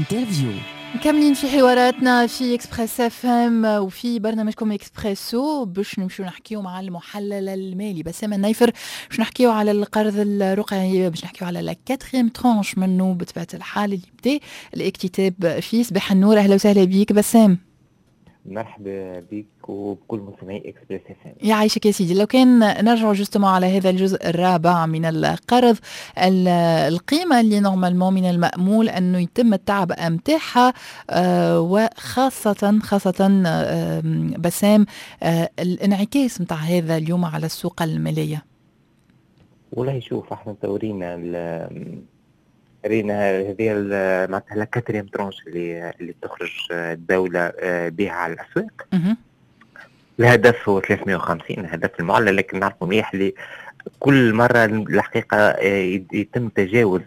انترفيو. مكملين في حواراتنا في اكسبريس اف ام وفي برنامجكم اكسبريسو باش نمشيو نحكيو مع المحلل المالي بسام النيفر، باش نحكيو على القرض الرقعي، باش نحكيو على لا كاتريام ترانش منه بطبيعه الحال اللي بدا الاكتتاب فيه. صباح النور، اهلا وسهلا بيك بسام. مرحبا بك وبكل مستمعي اكسبريس اف ام. يعيشك يا سيدي. لو كان نرجع جستما على هذا الجزء الرابع من القرض، القيمة اللي نورمالمون من المأمول أنه يتم التعبئة متاعها، وخاصة بسام، الانعكاس متاع هذا اليوم على السوق المالية. والله شوف، احنا رينا هذه معناتها لا كاتريام ترونش اللي تخرج الدولة بها على الأسواق. الهدف هو 350 هدف المعلن، لكن نعرفوا مليح اللي كل مرة الحقيقة يتم تجاوز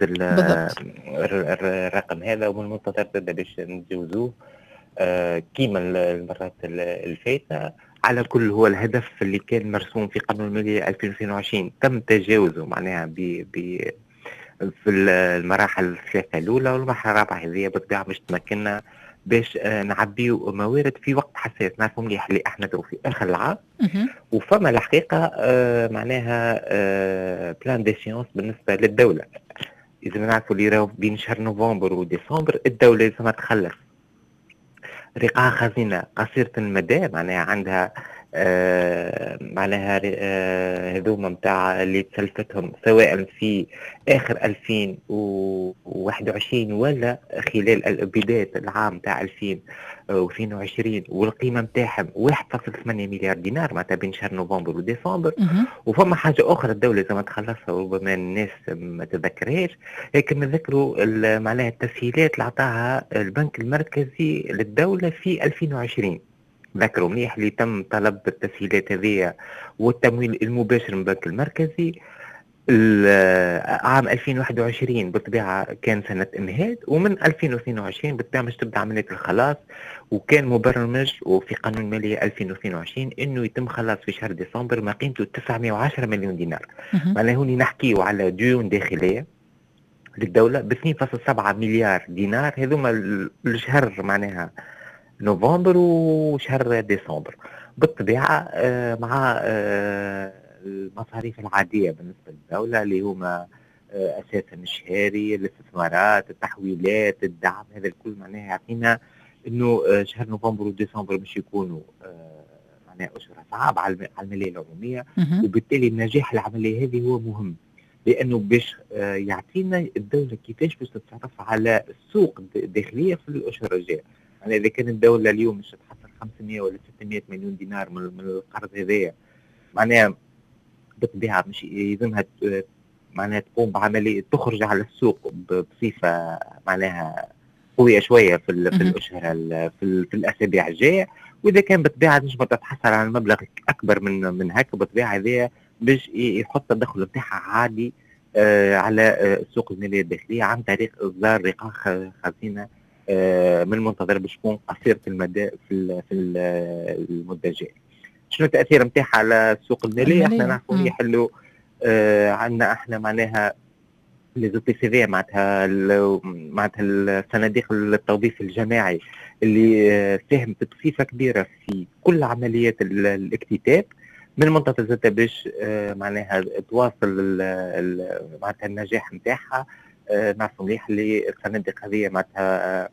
الرقم هذا، ومن المنتظر باش نتجاوزوه كيما المرات الفاتة. على كل هو الهدف اللي كان مرسوم في قانون المالية 2022 تم تجاوزه معناها في المراحل الثلاثة الأولى، والمرحلة الرابعة هذه بالطبيعة مش تمكننا باش نعبيو موارد في وقت حساس. نعرفوا مليح اللي احنا تو في آخر العام، وفما الحقيقة معناها بلان ديسيونس بالنسبة للدولة. إذا نعرفوا اللي راهو بين شهر نوفمبر وديسمبر الدولة لازم تخلص رقعة خزينة قصيرة المدى، معناها عندها معناها هذوما متاع اللي تسلفتهم سواء في آخر 2021 ولا خلال بداية العام تاع 2022، والقيمة متاعهم 1.8 مليار دينار معناتها بين شهر نوفمبر وديسمبر. وفما حاجة أخرى الدولة لازم تخلصها وربما الناس ما تذكرهاش، لكن نذكروا معناها التسهيلات اللي عطاها البنك المركزي للدولة في 2020. ذكروا مليح اللي تم طلب التسهيلات هذه والتمويل المباشر من البنك المركزي. عام 2021 بالطبيعة كان سنة إمهاد، ومن 2022 بالطبيعة مش تبدأ عملية الخلاص، وكان مبرمج وفي قانون المالية 2022 إنه يتم خلاص في شهر ديسمبر ما قيمته 910 مليون دينار. معناها هوني نحكيو على ديون داخلية للدولة ب 2.7 مليار دينار، هذوما الشهر معناها نوفمبر وشهر ديسمبر. بالطبيعة مع المصاريف العادية بالنسبة للدولة اللي هما أساسا الشهري، الاستثمارات، التحويلات، الدعم، هذا الكل معناها يعطينا إنه شهر نوفمبر وديسمبر مش يكونوا معناها أشهر صعبة على المالية العمومية، وبالتالي النجاح العملية هذه هو مهم، لأنه باش يعطينا الدولة كيفاش باش تتصرف على السوق الداخلية في الأشهر الجاية. يعني إذا كانت الدولة اليوم مش تحصل 500 ولا 600 مليون دينار من القرض هذايا، معناها بالطبيعة مش يلزمها معناها تقوم بعملية تخرج على السوق بصفة معناها قوية شوية في الأشهر في الأسابيع الجاية. وإذا كان بالطبيعة نجم تتحصل على مبلغ أكبر من هكا، بالطبيعة هذايا باش يحط الدخل بتاعها عادي على السوق المالية الداخلية عن طريق إصدار رقاق خزينة من المنتظر باش تكون قصيرة المدى في المدة الجاية. شنو التأثير نتاعها على السوق المالية؟ احنا نعرفوا يحلوا عندنا احنا معناها لي زوتي سي في معناتها الصناديق التوظيف الجماعي اللي ساهمت بصفة كبيرة في كل عمليات الاكتتاب، من المنتظر زاد باش معناها تواصل معناتها النجاح نتاعها. نعرفوا مليح اللي الصناديق هذه معناتها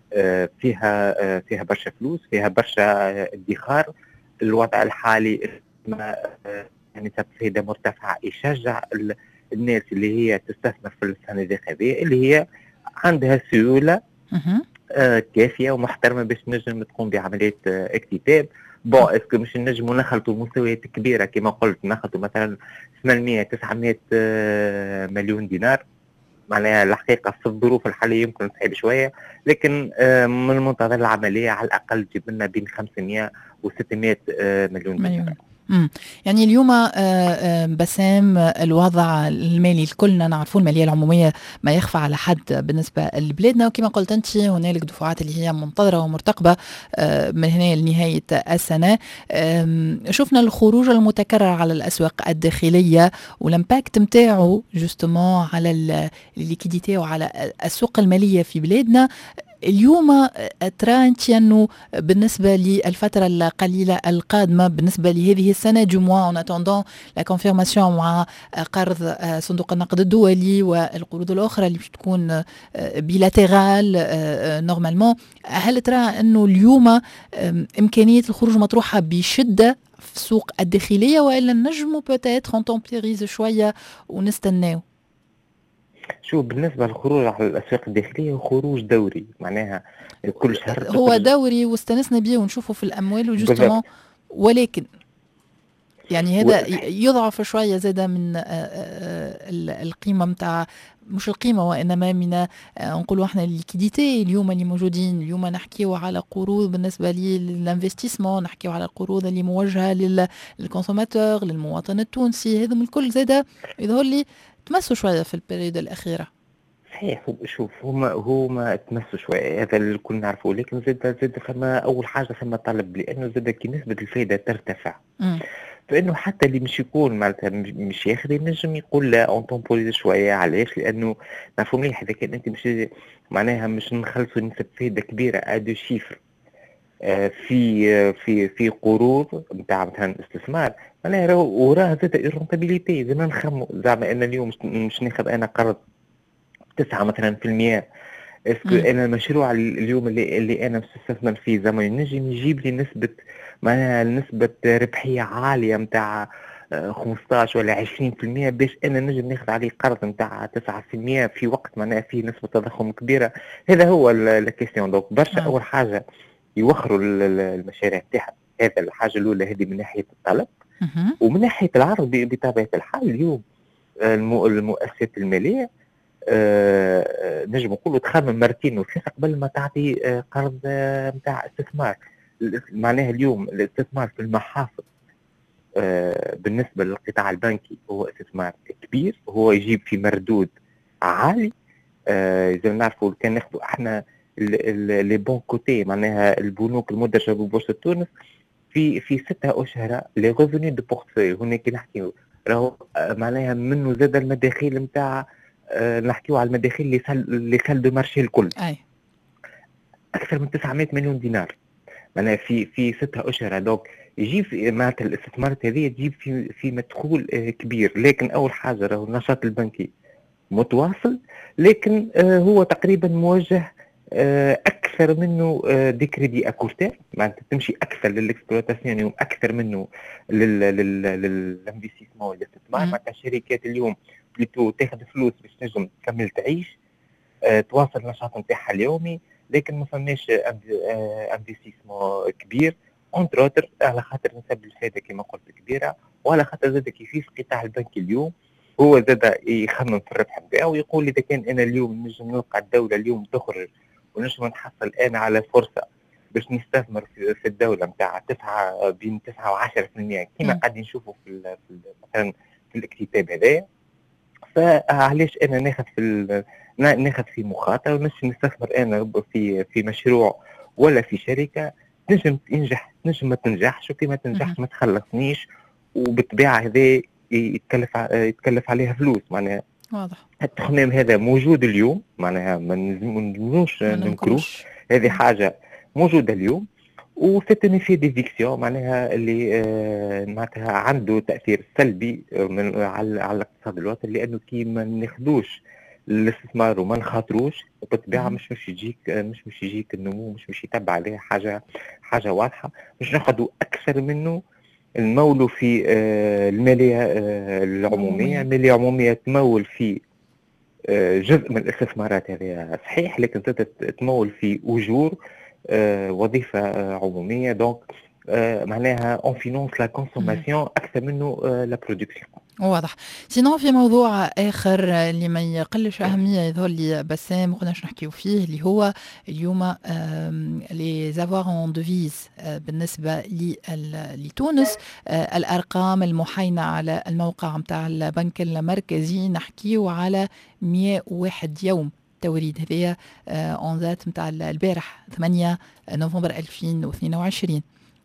فيها برشا فلوس، فيها برشا ادخار. الوضع الحالي يعني فائدة مرتفعة يشجع الناس اللي هي تستثمر في الصناديق هذه اللي هي عندها سيولة كافية ومحترمة باش نجم تقوم بعملية اكتتاب. اسكو مش نجموا نخلطوا مستويات كبيرة كما قلت، نخلطوا مثلا 800 900 مليون دينار، معناها الحقيقة في الظروف الحالية يمكن صعب شوية، لكن من المنتظر العملية على الأقل تجيب لنا بين 500 و 600 مليون دينار. يعني اليوم بسام الوضع المالي كلنا نعرفوا، المالية العمومية ما يخفى على حد بالنسبة لبلادنا، وكما قلت أنت هنالك دفعات اللي هي منتظرة ومرتقبة من هنا لنهاية السنة. شفنا الخروج المتكرر على الأسواق الداخلية والامباكت متاعه جوستمون على الليكيديتي وعلى السوق المالية في بلادنا. اليوم ترى أنت أنه بالنسبة للفترة القليلة القادمة بالنسبة لهذه السنة دو موا en attendant la confirmation مع قرض صندوق النقد الدولي والقروض الأخرى اللي تكون بيلاترال نورمالمون، هل ترى أنه اليوم إمكانية الخروج مطروحة بشدة في السوق الداخلية وإلا نجموا بوتيتر اون تمبيريز شوية ونستناو؟ شو بالنسبة للخروج على الأسواق الداخلية خروج دوري، معناها كل شهر هو دوري واستنسنا بيه ونشوفه في الأموال وجوستمون، بالضبط. ولكن يعني هذا يضعف شوية زادة من القيمة متاع، مش القيمة وإنما من نقولوا احنا الليكيديتي اليوم اللي موجودين. اليوم نحكيو على قروض بالنسبة للانفستيسمون، نحكيو على القروض اللي موجهة للكونسوماتور للمواطن التونسي، هذم الكل زادة يظهر لي تمسوا شوية في البريود الأخيرة. صحيح. شوف هما تمسوا شوية، هذا الكل نعرفه، لكن زاد فما أول حاجة فما طلب، لأنه زاد كي نسبة الفائدة ترتفع فانه حتى اللي مش يكون معناتها مش ياخذ ينجم يقول لا اون تمبوريز شويه. علاش؟ لانه نعرفوا مليح اذا كان انت مش معناها مش نخلصوا نسبه فايده كبيره ادو شيفر في قروض نتاع مثلا استثمار، معناها وراه زاد الرونتابيليتي. زعما نخمو زعما انا اليوم مش ناخذ انا قرض 9 مثلا في المية، اسكو انا المشروع اليوم اللي انا مستثمر فيه زعما ينجم يجيب لي نسبه معناها نسبه ربحيه عاليه نتاع 15 ولا 20% باش انا نجم ناخذ عليه قرض نتاع 9% في وقت معناها فيه نسبه تضخم كبيره. هذا هو الكيستيون. دونك برشا اول حاجه يوخروا المشاريع تاعها، هذا الحاجه الاولى هذه من ناحيه الطلب. ومن ناحيه العرض بطبيعه الحال اليوم المؤسسات الماليه نجم نقولوا تخمم مرتين وثلاثه قبل ما تعطي قرض نتاع استثمار. معناها اليوم الاستثمار في المحافظ بالنسبه للقطاع البنكي هو استثمار كبير، هو يجيب في مردود عالي. زي ما نعرفوا كان ناخذوا احنا لي بون كوتي معناها البنوك المدرجه ببورصه تونس في 6 أشهر لي ريفوني دو بورتفوي. هنا كي نحكيو راهو معناها منه زاد المداخيل نتاع نحكيو على المداخيل اللي سال دو مارشي الكل اكثر من 900 مليون دينار معناها في 6 أشهر. دونك يجيب معناتها الاستثمارات هذه تجيب في مدخول كبير. لكن اول حاجه راهو النشاط البنكي متواصل، لكن هو تقريبا موجه اكثر منه دي كريدي اكورتير معناتها تمشي اكثر للاكسبلواتاسيون اليوم اكثر منه للانفستيسمون والاستثمار. معناتها الشركات اليوم بليتو تاخذ فلوس باش تنجم تكمل تعيش تواصل النشاط نتاعها اليومي، لكن ما فماش انفستيسمون كبير اونتر اوتر على خاطر نسب الفائده كما قلت كبيره، وعلى خاطر زاد كيفاش القطاع البنكي اليوم هو زاد يخمم في الربح نتاعو ويقول اذا كان انا اليوم نجم نلقى الدوله اليوم تخرج ونجم نحصل انا على فرصه باش نستثمر في الدوله نتاع 9 بين 9 و10% كما قاعدين نشوفوا في مثلا في الاكتتاب هذايا، فعلاش انا ناخذ في مخاطره ونجم نستثمر انا في مشروع ولا في شركه نجم تنجح نجم ما تنجحش، وكي ما تنجحش ما تخلصنيش، وبالطبيعه هذا يتكلف عليها فلوس. معناها واضح التخمام هذا موجود اليوم، معناها ما نجموش ننكروش، هذه حاجه موجوده اليوم. وسيت ان في ديفيكسيون معناها اللي معناتها عنده تاثير سلبي على الاقتصاد الوطني، لانه كي ما ناخذوش الاستثمار وما نخاطروش بالطبيعه مش يجيك النمو، مش يتبع عليه حاجه واضحه، مش ناخذوا اكثر منه المول في الماليه العموميه. الماليه العموميه تمول في جزء من الاستثمارات هذه صحيح، لكن تمول في اجور وظيفه عموميه. دونك معناها اون فينونس لا كونسوماسيون اكثر منه لا برودكسيون. واضح. سينو في موضوع اخر اللي ما يقلش اهميه يظهر لي بسام ما كناش نحكيو فيه، اللي هو اليوم لي زافوار اون ديفيز بالنسبه لتونس، الارقام المحينه على الموقع نتاع البنك المركزي نحكيو على 101 يوم توريد. هذه اون ذات نتاع البارح 8 نوفمبر 2022.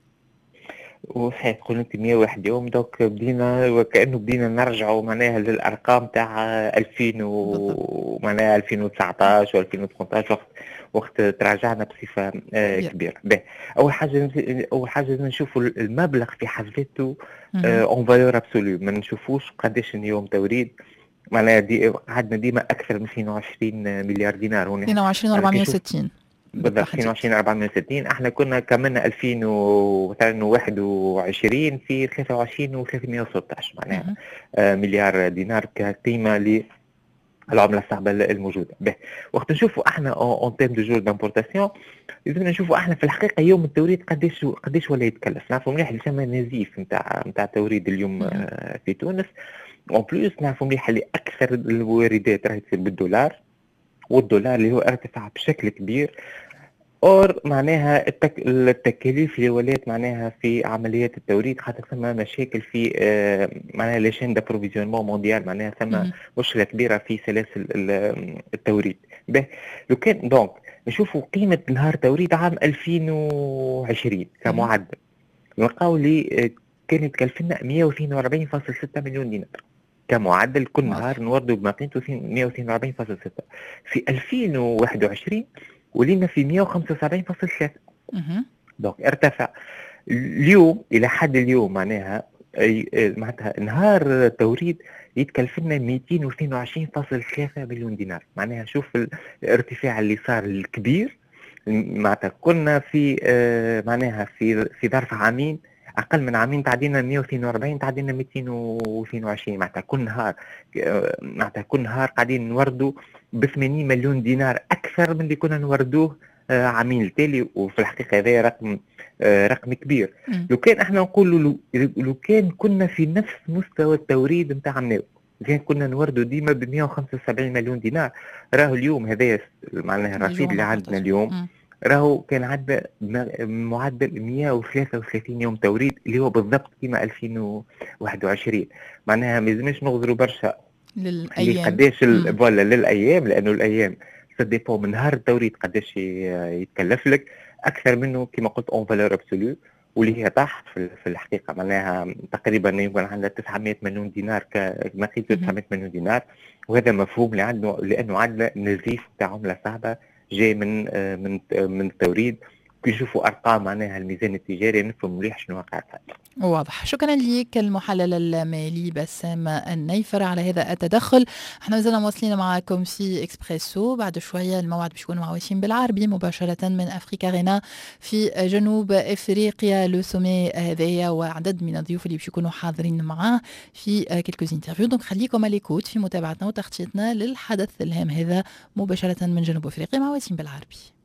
وصحيح تقول انت 101 يوم. دوك بدينا وكانه بدينا نرجعوا معناها للارقام تاع 2000 ومعناها 2019 و2018 وقت تراجعنا بصفه كبير. كبيره. به اول حاجه لازم نشوفوا المبلغ في حد ذاته اهم. اون فالور ابسوليو، ما نشوفوش قداش اليوم توريد. معناها عندنا ديما اكثر من 22 مليار دينار هنا. 22 انا كي نشوف و460 بالضبط بالتحديد. 22 460، احنا كنا كملنا 2021 في 23 و316 معناها اهم. مليار دينار كقيمه للعمله الصعبه الموجوده. به وقت نشوفوا احنا اون تيم دو جور دامبورتاسيون، لازم نشوفوا احنا في الحقيقه يوم التوريد قداش ولا يتكلف. نعرفوا مليح اللي ثم نزيف نتاع التوريد اليوم اهم. في تونس. اون بليس نعرفوا مليح اللي اكثر الواردات راهي تصير بالدولار، والدولار اللي هو ارتفع بشكل كبير. اور معناها التكاليف اللي ولات معناها في عمليات التوريد، خاطر ثم مشاكل في معناها لي شين دابروفيزيونمون مونديال، معناها ثم اهم. مشكله كبيره في سلاسل التوريد. به لو كان دونك نشوفوا قيمه نهار توريد عام 2020 اهم. كمعدل، نلقاو لي كانت تكلفنا 142.6 مليون دينار كمعدل كل نهار واضح. نوردوا بما قيمته 142.6. في 2021 ولينا في 175.3، اهم. دونك ارتفع. اليوم الى حد اليوم معناها معناتها نهار توريد يتكلف لنا 222.3 مليون دينار. معناها شوف الارتفاع اللي صار الكبير. معناتها كنا في معناها في ظرف عامين، اقل من عامين تعدينا 142 تعدينا 222. معناتها كل نهار معناتها كل نهار قاعدين نوردوا ب 80 مليون دينار اكثر من اللي كنا نوردوه عامين التالي. وفي الحقيقه هذا رقم كبير. إمم. لو كان احنا نقولوا لو كان كنا في نفس مستوى التوريد نتاع الناو، كان كنا نوردوا ديما ب 175 مليون دينار، راهو اليوم هذا معناها الرصيد اللي عندنا اليوم إمم. راهو كان عندنا معدل 133 يوم توريد اللي هو بالضبط كيما 2021. معناها ما لازمش نغزروا برشا اللي للأيام. قداش إمم. فوالا للايام، لانه الايام سديبو من نهار التوريد قداش يتكلف لك اكثر منه كما قلت اون فالور ابسوليو، واللي هي طاحت في الحقيقه. معناها تقريبا يمكن عندنا 900 مليون دينار كما قلت اهم. 900 مليون دينار. وهذا مفهوم لانه عندنا نزيف تاع عمله صعبه جاي من التوريد. كي نشوفوا ارقام معناها الميزان التجاري نفهم مليح شنو واقع صاير. واضح. شكرا لك المحلل المالي بسام النيفر على هذا التدخل. احنا مازلنا مواصلين معكم في اكسبريسو. بعد شويه الموعد باش يكونوا مع وسيم بالعربي مباشره من افريكا غينا في جنوب افريقيا. لو سومي هذايا وعدد من الضيوف اللي باش يكونوا حاضرين معاه في كيلكوز انترفيو. دونك خليكم عليكوت في متابعتنا وتغطيتنا للحدث الهام هذا مباشره من جنوب افريقيا مع وسيم بالعربي.